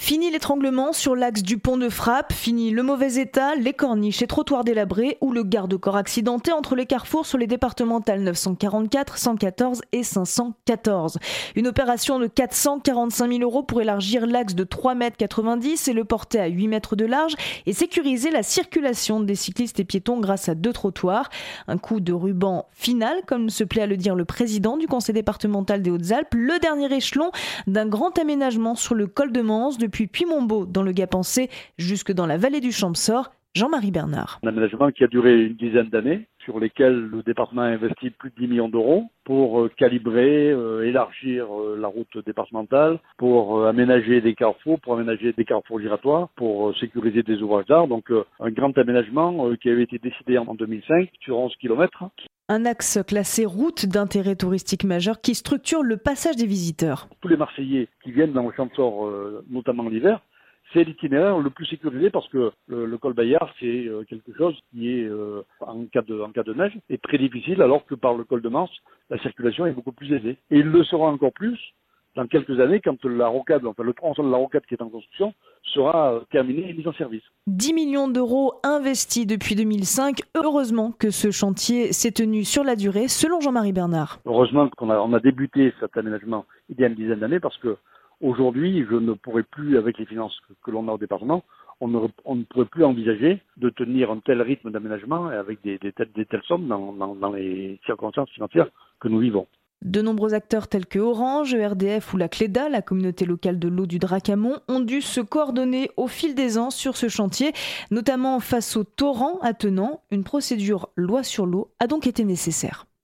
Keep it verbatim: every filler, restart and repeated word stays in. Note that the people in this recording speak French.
Fini l'étranglement sur l'axe du pont de Frappe, fini le mauvais état, les corniches et trottoirs délabrés ou le garde-corps accidenté entre les carrefours sur les départementales neuf cent quarante-quatre, cent quatorze et cinq cent quatorze. Une opération de quatre cent quarante-cinq mille euros pour élargir l'axe de trois mètres quatre-vingt-dix et le porter à huit mètres de large et sécuriser la circulation des cyclistes et piétons grâce à deux trottoirs. Un coup de ruban final, comme se plaît à le dire le président du conseil départemental des Hautes-Alpes, le dernier échelon d'un grand aménagement sur le col de Manse, depuis Puy-Monbeau dans le Gap-en-Sée jusque dans la vallée du Champsaur. Jean-Marie Bernard. Un aménagement qui a duré une dizaine d'années, sur lesquels le département a investi plus de dix millions d'euros pour calibrer, euh, élargir euh, la route départementale, pour euh, aménager des carrefours, pour aménager des carrefours giratoires, pour euh, sécuriser des ouvrages d'art. Donc euh, un grand aménagement euh, qui avait été décidé en deux mille cinq sur onze kilomètres. Un axe classé route d'intérêt touristique majeur qui structure le passage des visiteurs. Tous les Marseillais qui viennent dans le Champsaur, euh, notamment l'hiver, c'est l'itinéraire le plus sécurisé parce que le, le col Bayard, c'est euh, quelque chose qui est, euh, en cas de, en cas de neige, est très difficile, alors que par le col de Manse, la circulation est beaucoup plus aisée. Et il le sera encore plus dans quelques années quand la rocade, enfin le tronçon de la rocade qui est en construction, sera euh, terminé et mis en service. dix millions d'euros investis depuis deux mille cinq. Heureusement que ce chantier s'est tenu sur la durée, selon Jean-Marie Bernard. Heureusement qu'on a, on a débuté cet aménagement il y a une dizaine d'années parce que aujourd'hui, je ne pourrais plus, avec les finances que, que l'on a au département, on ne, on ne pourrait plus envisager de tenir un tel rythme d'aménagement et avec des, des, telles, des telles sommes dans, dans, dans les circonstances financières que nous vivons. De nombreux acteurs tels que Orange, E R D F ou la Cléda, la communauté locale de l'eau du Dracamont, ont dû se coordonner au fil des ans sur ce chantier, notamment face au torrent attenant. Une procédure loi sur l'eau a donc été nécessaire.